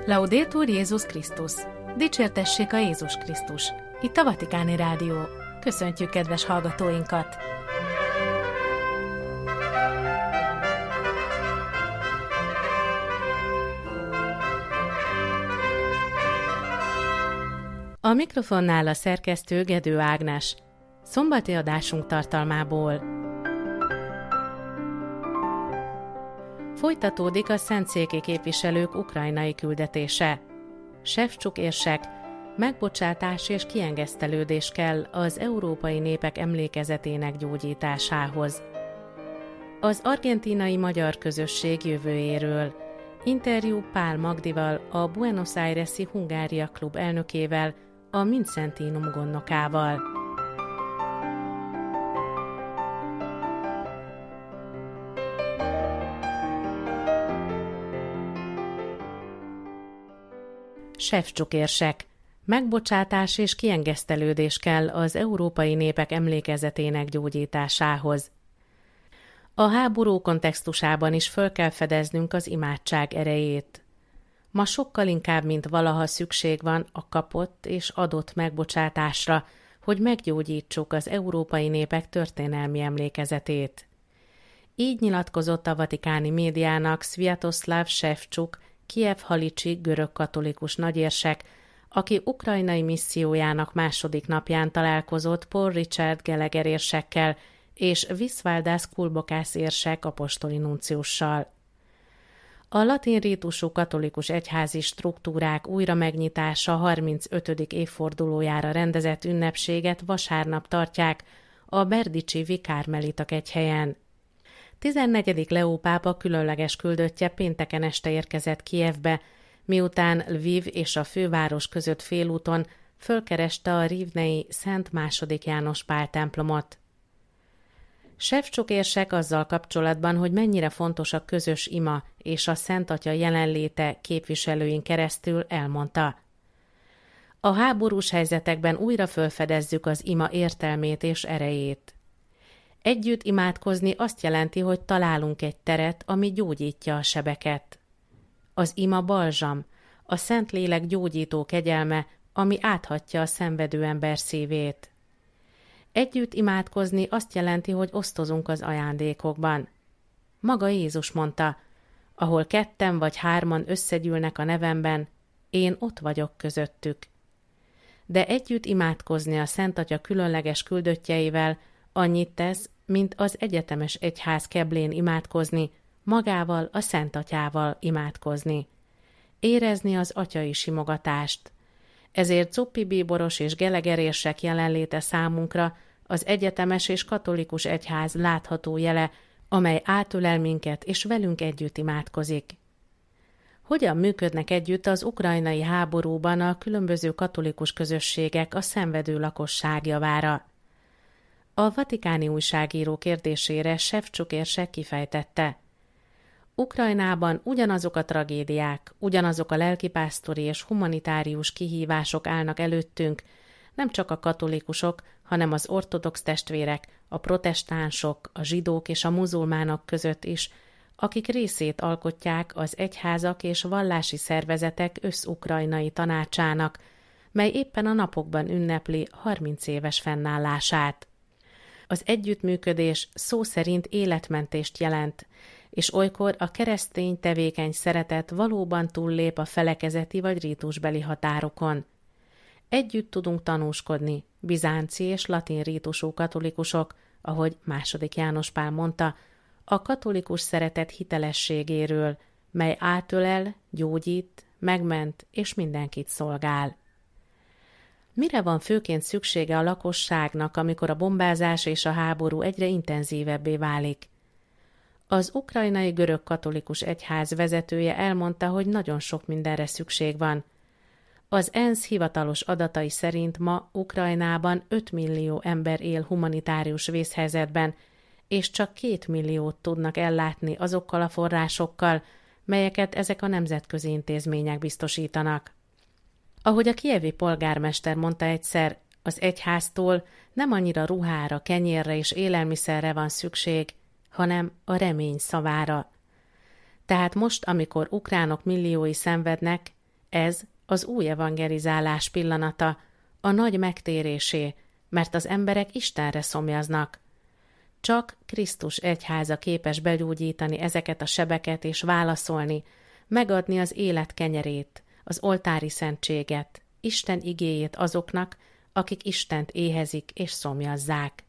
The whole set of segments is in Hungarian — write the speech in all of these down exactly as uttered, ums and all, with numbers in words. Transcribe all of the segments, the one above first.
Laudetur Jézus Krisztus! Dicsértessék a Jézus Krisztus! Itt a Vatikáni Rádió. Köszöntjük kedves hallgatóinkat! A mikrofonnál a szerkesztő Gedő Ágnes. Szombati adásunk tartalmából. Folytatódik a szentszéki képviselők ukrajnai küldetése. Sefcsuk érsek, megbocsátás és kiengesztelődés kell az európai népek emlékezetének gyógyításához. Az argentínai magyar közösség jövőjéről. Interjú Pál Magdival, a Buenos Aires-i Hungária Klub elnökével, a Müncentinum gondnokával. Sefcsuk érsek, megbocsátás és kiengesztelődés kell az európai népek emlékezetének gyógyításához. A háború kontextusában is föl kell fedeznünk az imádság erejét. Ma sokkal inkább, mint valaha szükség van a kapott és adott megbocsátásra, hogy meggyógyítsuk az európai népek történelmi emlékezetét. Így nyilatkozott a vatikáni médiának Sviatoslav Sefcsuk, Kijev-Halicsi görög-katolikus nagyérsek, aki ukrajnai missziójának második napján találkozott Paul Richard Gallagher érsekkel és Visvaldas Kulbokász érsek apostoli nunciussal. A latin rítusú katolikus egyházi struktúrák újra megnyitása harmincötödik évfordulójára rendezett ünnepséget vasárnap tartják a berdicsi vikármelita kegyhelyen. tizennegyedik Leó pápa különleges küldöttje pénteken este érkezett Kijevbe, miután Lviv és a főváros között félúton fölkereste a rivnei Szent második János Pál templomot. Sefcsuk érsek azzal kapcsolatban, hogy mennyire fontos a közös ima és a Szent Atya jelenléte képviselőin keresztül elmondta. A háborús helyzetekben újra fölfedezzük az ima értelmét és erejét. Együtt imádkozni azt jelenti, hogy találunk egy teret, ami gyógyítja a sebeket. Az ima balzsam, a Szentlélek gyógyító kegyelme, ami áthatja a szenvedő ember szívét. Együtt imádkozni azt jelenti, hogy osztozunk az ajándékokban. Maga Jézus mondta, ahol ketten vagy hárman összegyűlnek a nevemben, én ott vagyok közöttük. De együtt imádkozni a Szent Atya különleges küldöttjeivel annyit tesz, mint az egyetemes egyház keblén imádkozni, magával, a Szent Atyával imádkozni. Érezni az atyai simogatást. Ezért Cuppi bíboros és Gallagher érsek jelenléte számunkra az egyetemes és katolikus egyház látható jele, amely átölel minket és velünk együtt imádkozik. Hogyan működnek együtt az ukrajnai háborúban a különböző katolikus közösségek a szenvedő lakosság javára? A vatikáni újságíró kérdésére Sefcsuk érsek kifejtette. Ukrajnában ugyanazok a tragédiák, ugyanazok a lelkipásztori és humanitárius kihívások állnak előttünk, nem csak a katolikusok, hanem az ortodox testvérek, a protestánsok, a zsidók és a muzulmánok között is, akik részét alkotják az egyházak és vallási szervezetek összukrajnai tanácsának, mely éppen a napokban ünnepli harminc éves fennállását. Az együttműködés szó szerint életmentést jelent, és olykor a keresztény tevékeny szeretet valóban túllép a felekezeti vagy rítusbeli határokon. Együtt tudunk tanúskodni, bizánci és latin rítusú katolikusok, ahogy második János Pál mondta, a katolikus szeretet hitelességéről, mely átölel, gyógyít, megment és mindenkit szolgál. Mire van főként szüksége a lakosságnak, amikor a bombázás és a háború egyre intenzívebbé válik? Az ukrajnai görög katolikus egyház vezetője elmondta, hogy nagyon sok mindenre szükség van. Az ENSZ hivatalos adatai szerint ma Ukrajnában öt millió ember él humanitárius vészhelyzetben, és csak két milliót tudnak ellátni azokkal a forrásokkal, melyeket ezek a nemzetközi intézmények biztosítanak. Ahogy a kijevi polgármester mondta egyszer, az egyháztól nem annyira ruhára, kenyérre és élelmiszerre van szükség, hanem a remény szavára. Tehát most, amikor ukránok milliói szenvednek, Ez az új evangelizálás pillanata, a nagy megtérésé, mert az emberek Istenre szomjaznak. Csak Krisztus egyháza képes begyógyítani ezeket a sebeket és válaszolni, megadni az élet kenyerét, az oltári szentséget, Isten igéjét azoknak, akik Istent éhezik és szomjazzák.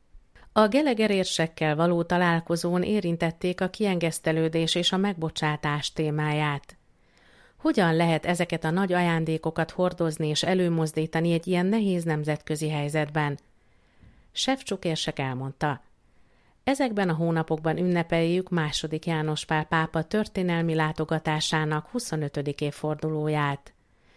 A gelegerérsekkel való találkozón érintették a kiengesztelődés és a megbocsátás témáját. Hogyan lehet ezeket a nagy ajándékokat hordozni és előmozdítani egy ilyen nehéz nemzetközi helyzetben? Šefčuk érsek elmondta, ezekben a hónapokban ünnepeljük második János Pál pápa történelmi látogatásának huszonötödik évfordulóját.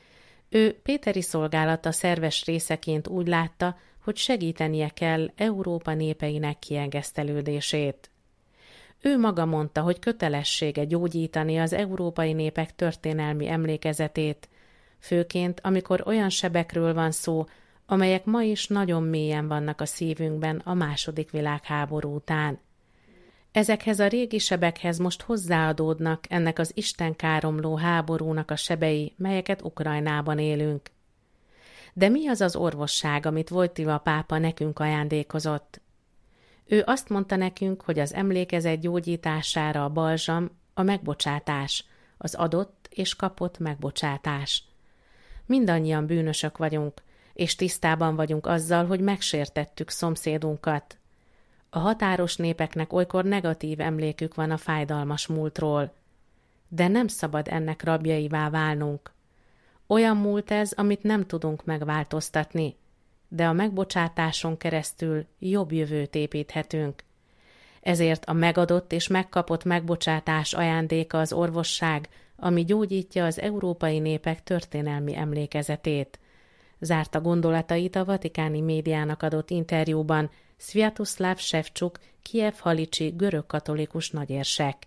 Ő péteri szolgálata szerves részeként úgy látta, hogy segítenie kell Európa népeinek kiengesztelődését. Ő maga mondta, hogy kötelessége gyógyítani az európai népek történelmi emlékezetét, főként amikor olyan sebekről van szó, amelyek ma is nagyon mélyen vannak a szívünkben a második világháború után. Ezekhez a régi sebekhez most hozzáadódnak ennek az istenkáromló háborúnak a sebei, melyeket Ukrajnában élünk. De mi az az orvosság, amit Wojtyła pápa nekünk ajándékozott? Ő azt mondta nekünk, hogy az emlékezet gyógyítására a balzsam, a megbocsátás, az adott és kapott megbocsátás. Mindannyian bűnösök vagyunk, és tisztában vagyunk azzal, hogy megsértettük szomszédunkat. A határos népeknek olykor negatív emlékük van a fájdalmas múltról, de nem szabad ennek rabjaivá válnunk. Olyan múlt ez, amit nem tudunk megváltoztatni, de a megbocsátáson keresztül jobb jövőt építhetünk. Ezért a megadott és megkapott megbocsátás ajándéka az orvosság, ami gyógyítja az európai népek történelmi emlékezetét. Zárta gondolatait a vatikáni médiának adott interjúban Sviatoslav Šefčuk, Kijev-Halicsi görögkatolikus nagyérsek.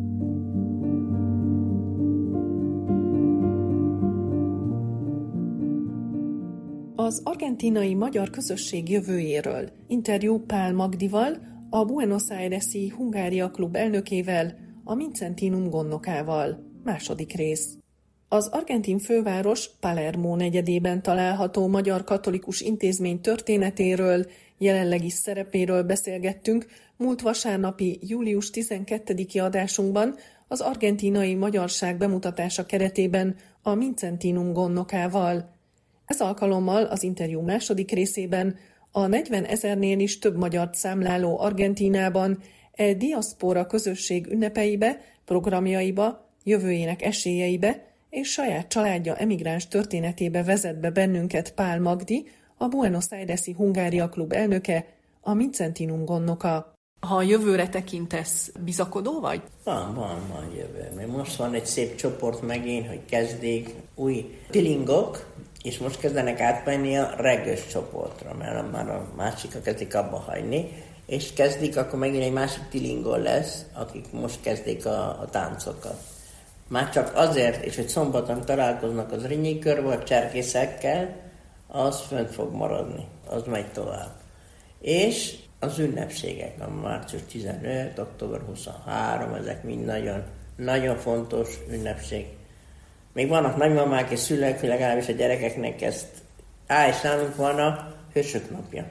Az argentínai magyar közösség jövőjéről interjú Pál Magdival, a Buenos Aires-i Hungária Klub elnökével, a Mincentinum gondnokával. Második rész. Az argentin főváros Palermo negyedében található magyar katolikus intézmény történetéről, jelenlegi szerepéről beszélgettünk múlt vasárnapi július tizenkettediki adásunkban az argentínai magyarság bemutatása keretében a Mincentinum gondnokával. Ez alkalommal az interjú második részében a negyvenezernél is több magyart számláló Argentínában e diaszpora közösség ünnepeibe, programjaiba, jövőjének esélyeibe és saját családja emigráns történetébe vezet be bennünket Pál Magdi, a Buenos Aires-i Hungária Klub elnöke, a Mincentinum gondnoka. Ha a jövőre tekintesz, bizakodó vagy? Van, van, van jövő. Most van egy szép csoport megint, hogy kezdik új tilingok, és most kezdenek átmenni a regős csoportra, mert már a másikat kezdik abba hagyni, és kezdik, akkor megint egy másik tilingol lesz, akik most kezdik a, a táncokat. Már csak azért, és hogy szombaton találkoznak az Rinyi körbe, a cserkészekkel, az fönt fog maradni, az megy tovább. És az ünnepségek, a március tizenöt, október huszonhárom, ezek mind nagyon, nagyon fontos ünnepség. Még vannak nagymamák és szülők, legalábbis a gyerekeknek ezt, á, és nálunk van a Hősök napja.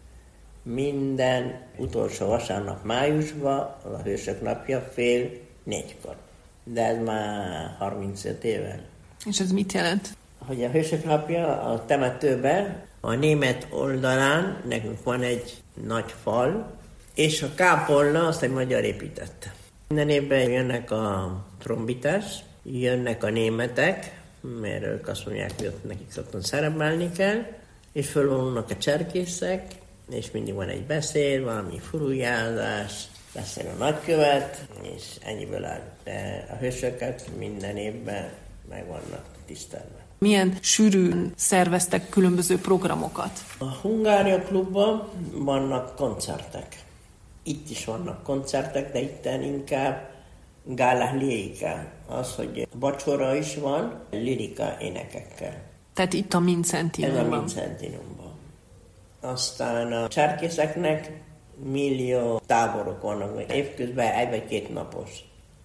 Minden utolsó vasárnap májusban az a Hősök napja fél négykor. De ez már harmincöt éve. És ez mit jelent? Hogy a Hősök napja a temetőben, a német oldalán nekünk van egy nagy fal, és a kápolna azt egy magyar építette. Minden évben jönnek a trombitás, jönnek a németek, mert ők azt mondják, hogy ott nekik otthon szerepelni kell, és fölvonulnak a cserkészek, és mindig van egy beszéd, valami furujázás, beszél a nagykövet, és ennyiből áll. De a hősöket minden évben meg vannak tisztelve. Milyen sűrűn szerveztek különböző programokat? A Hungária Klubban vannak koncertek. Itt is vannak koncertek, de itten inkább gála lirika. Az, hogy vacsora is van, lirika énekekkel. Tehát itt a Mincentinumban. Ez a Mincentinumban. Aztán a cserkészeknek millió táborok vannak, évközben egy vagy két napos.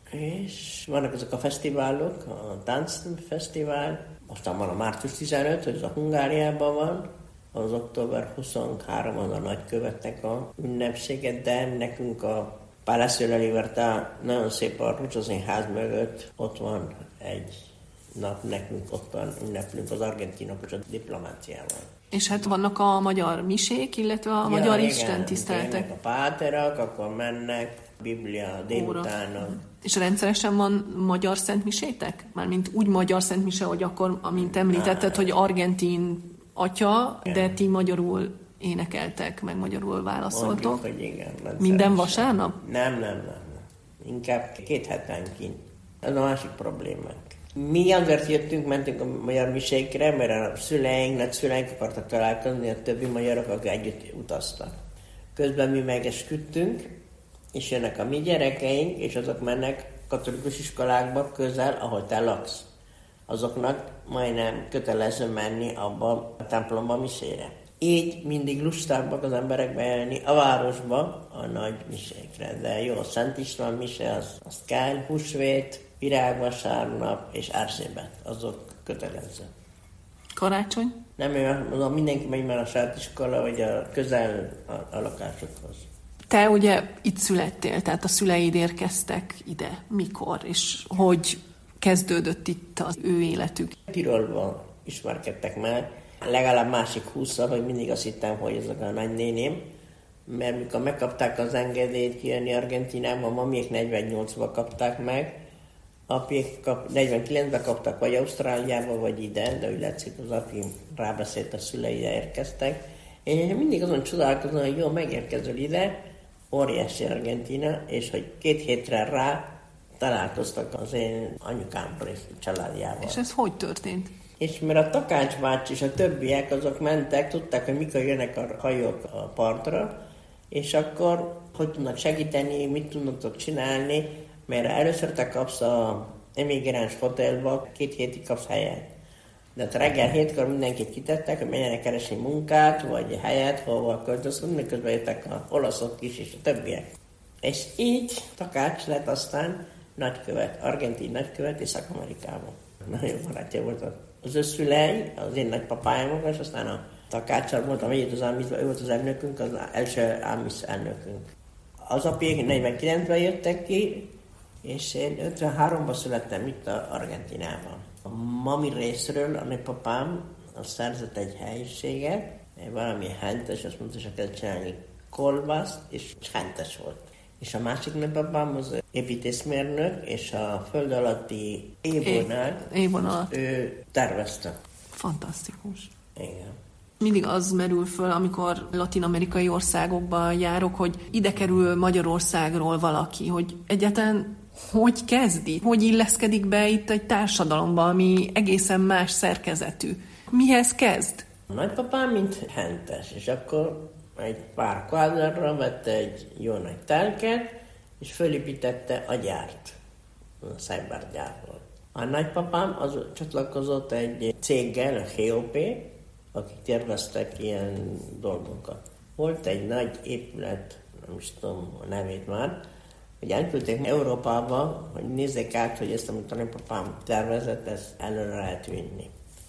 És vannak ezek a fesztiválok, a táncfesztivál, aztán van a március tizenötödike, hogy ez a Hungáriában van, az október huszonharmadika az a nagykövetnek a ünnepséget, de nekünk a Palacio de la Libertad nagyon szép a Rózsaszínház mögött, ott van egy nap, nekünk ottan ünneplünk az argentinok és a diplomáciával. És hát vannak a magyar misék, illetve a ja, magyar istentiszteletek. A páterak, akkor mennek, Biblia délutánok. És rendszeresen van magyar szentmisétek? Mármint úgy magyar szentmise, hogy akkor, amint említetted, hogy argentin atya, igen. De ti magyarul énekeltek, meg magyarul válaszoltok. Mondjuk, hogy igen. Minden vasárnap? Nem, nem, nem, nem. Inkább két hetenként. Ez a másik problémánk. Mi azért jöttünk, mentünk a magyar misékre, mert a szüleink, nagyszüleink akartak találkozni, a többi magyarok, akik együtt utaztak. Közben mi megesküdtünk, és jönnek a mi gyerekeink, és azok mennek katolikus iskolákba közel, ahol te laksz. Azoknak majdnem kötelező menni abba a templomba misére. Így mindig lustábbak az emberek bejönni a városba a nagy misékre. De jó, a Szent István mise, az, az kell, húsvét, virágvasárnap és árszébet, azok kötelező. Karácsony? Nem, mondom, mindenki megy már a saját iskola, vagy a közel a, a lakásokhoz. Te ugye itt születtél, tehát a szüleid érkeztek ide. Mikor? És hogy kezdődött itt az ő életük? Tirolban ismerkedtek meg. Legalább másik húszszor, hogy mindig azt hittem, hogy ezek a nagynéném. Mert mikor megkapták az engedélyt kijönni Argentinába, a mamiék negyvennyolcban kapták meg, apjék kap, negyvenkilencben kaptak vagy Ausztráliába, vagy ide, de úgy látszik, az apjém rábeszélt, a szülei ide érkeztek. Én mindig azon csodálkozom, hogy jó, megérkezel ide, óriási Argentina, és hogy két hétre rá találkoztak az én anyukámmal és családjával. És ez hogy történt? És mert a Takács bácsi és a többiek azok mentek, tudták, hogy mikor jönnek a hajók a partra, és akkor hogy tudnak segíteni, mit tudnak csinálni, mert először te kapsz a emigráns hotelba, két hétig kapsz helyet. De reggel hétkor mindenkit kitettek, hogy menjenek keresni munkát, vagy helyet, hova költözködni, miközben jöttek a olaszok is, és a többiek. És így Takács lett aztán nagykövet, argentin nagykövet Észak-Amerikában. Nagyon jó barátja volt az ő szülei, az én nagypapájámok, és aztán a Takáccsal voltam együtt az Ámiszban, ő volt az elnökünk, az első Ámisz elnökünk. Az apjék negyvenkilencben jöttek ki, és én ötvenháromban születtem itt a Argentinában. A mami részről a nagypapám az szerzett egy helyiséget, valami hentes, azt mondta, hogy kell csinálni kolbászt, és hentes volt. És a másik nagypapám az építészmérnök, és a föld alatti ébonál é- ő tervezte. Fantasztikus. Igen. Mindig az merül föl, amikor latin-amerikai országokba járok, hogy ide kerül Magyarországról valaki, hogy egyáltalán hogy kezdi, hogy illeszkedik be itt egy társadalomba, ami egészen más szerkezetű. Mihez kezd? A nagypapám mint hentes, és akkor egy pár kvádrátra vette egy jó nagy telket, és fölépítette a gyárt, a szájbárgyár volt. A nagypapám az csatlakozott egy céggel, a hé o pé, akik terveztek ilyen dolgokat. Volt egy nagy épület, nem is tudom a nevét már, hogy elküldték Európába, hogy nézzék át, hogy ezt, amit a nagypapám tervezett, ezt előre lehet vinni.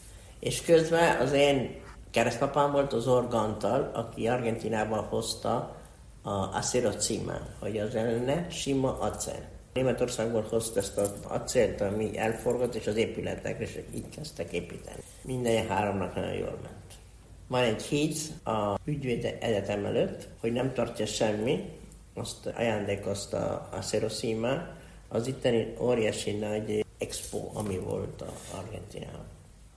És közben az én keresztpapám volt az Organtal, aki Argentinában hozta a Acero Cima, hogy az lenne sima acél. Németországból hozta ezt az acélt, ami elforgott, és az épületek, és így kezdtek építeni. Minden háromnak nagyon jól ment. Van egy híd a ügyvéd egyetem előtt, hogy nem tartja semmi, azt ajándékozta a Acero Cima, az itteni óriási nagy expo, ami volt a Argentinában.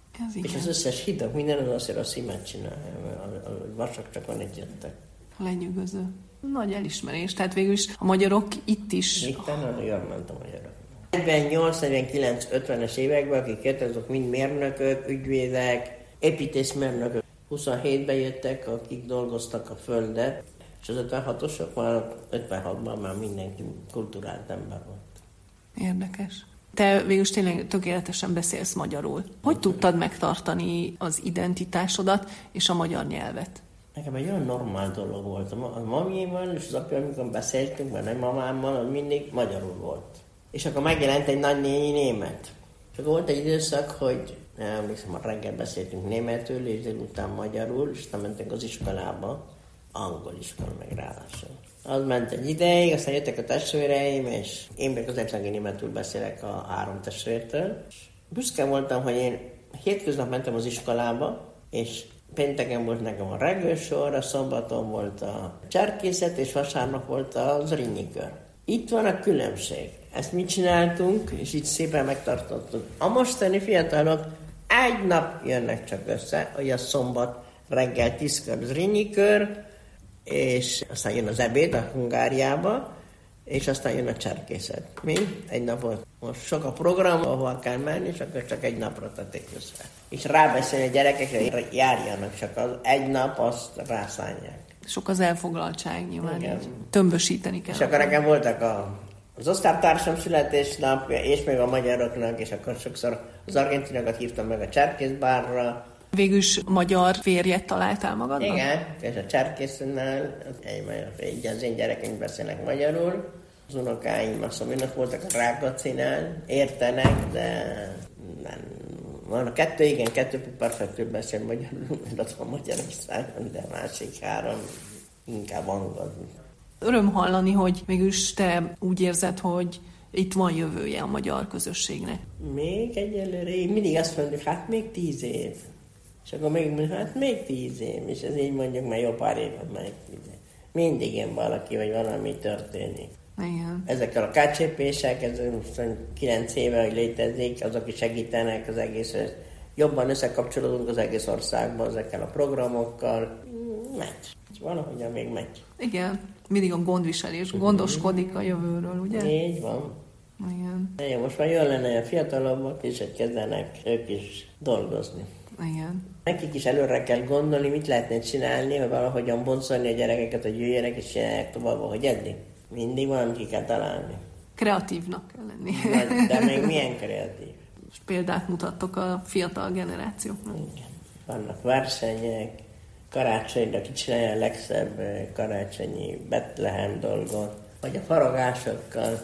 És az összes hidak, minden az Acero Cimát csinálja, a vasak csak van egyettek. Lenyűgöző. Nagy elismerés, tehát végül is a magyarok itt is... Itt nagyon jól ment a magyarok. negyvennyolc, negyvenkilenc, ötvenes években, akik jöttek, azok mind mérnökök, ügyvédek, építészmérnökök. huszonhétben jöttek, akik dolgoztak a földet, és az ötvenhatosok már ötvenhatban már mindenki kulturált ember volt. Érdekes. Te végül is tényleg tökéletesen beszélsz magyarul. Hogy tudtad megtartani az identitásodat és a magyar nyelvet? Nekem egy olyan normál dolog volt. A mamiéval és az apja, amikor beszéltünk, mert nagymamámmal, az mindig magyarul volt. és akkor megjelent egy nagynéni német. És akkor volt egy időszak, hogy nem emlékszem, hogy reggel beszéltünk németül, és délután magyarul, és nem mentünk az iskolába, angol iskola meg ráadásul. Az ment egy ideig, aztán jöttek a testvéreim, és én meg az egyetlen németül beszélek a három testvértől. Büszke voltam, hogy én hétköznap mentem az iskolába, és pénteken volt nekem a regősor, a szombaton volt a cserkészet, és vasárnap volt az rinnyikör. Itt van a különbség. Ezt mit csináltunk, és így szépen megtartottuk. A mostani fiatalok egy nap jönnek csak össze, hogy a szombat reggel tízkor az rinnyikör, és aztán jön az ebéd a Hungáriába, és aztán jön a cserkészet. Mi? Egy napot. Most sok a program, ahol kell menni, és akkor csak egy napra tették össze. És rábeszélni a gyerekekre, hogy járjanak, csak az egy nap azt rászánják. Sok az elfoglaltság nyilván, így tömbösíteni kell. És akkor nekem voltak a, az osztálytársam születésnapja, és még a magyaroknak, és akkor sokszor az argentinokat hívtam meg a cserkészbárra. Végülis magyar férjet találtál magadnak? Igen, és a cserkésznál így az én gyerekeink beszélnek magyarul. Az unokáim azt mondom, önök voltak a Rákóczinál, értenek, de nem. Van a kettő, igen, kettő perfektül beszél magyarul, mert van Magyarországon, de másik három inkább angol. Öröm hallani, hogy mégis te úgy érzed, hogy itt van jövője a magyar közösségnek. Még egyelőre, én mindig azt mondom, hogy hát még tíz év. És akkor még mondjuk, hát még tíz év, és ez így mondjuk, mert jó pár éve meg. Mindig én valaki, vagy valami történik. Igen. Ezekkel a ká cé pések, ez kilenc éve, hogy létezik, azok is segítenek az egész, jobban összekapcsolódunk az egész országban ezekkel a programokkal. Megy. Valahogyan még megy. Igen. Mindig a gondviselés, gondoskodik a jövőről, ugye? Így van. Igen. Igen, most már jól lenne, hogy a fiatalabbak is, hogy kezdenek ők is dolgozni. Igen. Nekik is előre kell gondolni, mit lehetne csinálni, hogy valahogyan boncolni a gyerekeket, hogy jöjjenek és csinálják tovább, ahogy eddig. Mindig valamit ki kell találni. Kreatívnak kell lenni. De még milyen kreatív. És példát mutattok a fiatal generációknak. Igen. Vannak versenyek, karácsonyra kicsinálja a legszebb karácsonyi Betlehem dolgot, vagy a faragásokkal.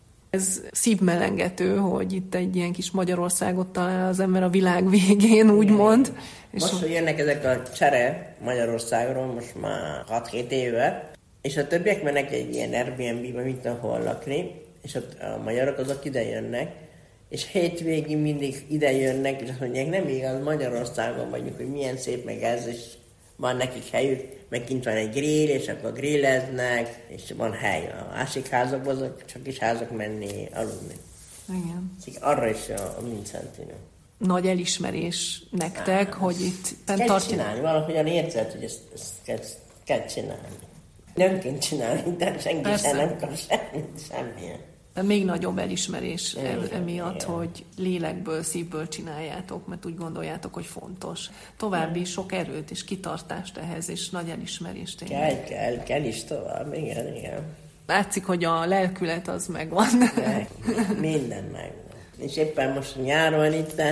Ez szívmelengető, hogy itt egy ilyen kis Magyarországot talál az ember a világ végén, úgymond. Most, és hogy jönnek ezek a csere Magyarországról, most már hat-hét éve, és a többiek mennek egy ilyen Airbnb-be, mint ahol lakni, és a, a magyarok azok ide jönnek, és hétvégig mindig ide jönnek, és azt mondják, nem igaz, Magyarországon vagyunk, hogy milyen szép meg ez, és van nekik helyük, meg kint van egy grill, és akkor grilleznek, és van hely. A másik házakban azok csak is házak menni, aludni. Igen. Arra is a, a Vincentino. Nagy elismerés nektek, Á, hogy itt fent tartják. Kell csinálni, valahogyan érzed, hogy ezt, ezt kell, kell csinálni. Nem kell csinálni, de senki Persze. sem nem kap semmit, semmilyen. Még nagyobb elismerés igen, emiatt, igen. hogy lélekből, szívből csináljátok, mert úgy gondoljátok, hogy fontos. További sok erőt és kitartást ehhez, és nagy elismerést. Kell, kell, kell is tovább, igen, igen. Látszik, hogy a lelkület az megvan. De, minden megvan. És éppen most nyáron itten,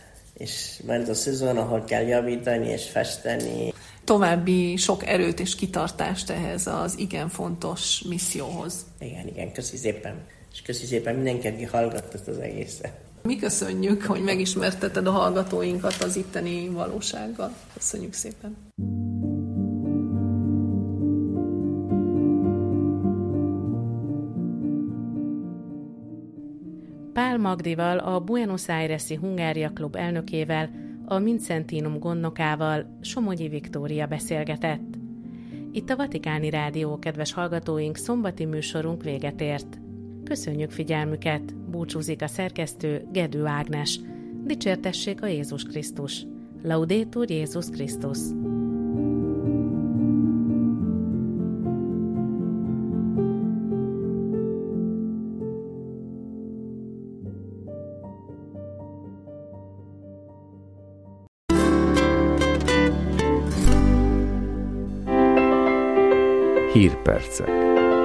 és van ez a szezon, ahol kell javítani és festeni. További sok erőt és kitartást ehhez az igen fontos misszióhoz. Igen, igen, köszi szépen. És köszi szépen mindenki, aki hallgatta ezt az egészet. Mi köszönjük, hogy megismerteted a hallgatóinkat az itteni valósággal. Köszönjük szépen. Pál Magdival, a Buenos Aires-i Hungária Klub elnökével, a Vincentinum gondnokával Somogyi Viktória beszélgetett. Itt a Vatikáni Rádió, kedves hallgatóink, szombati műsorunk véget ért. Köszönjük figyelmüket, búcsúzik a szerkesztő Gedő Ágnes. Dicsértessék a Jézus Krisztus. Laudetur Jézus Krisztus. Hírpercek.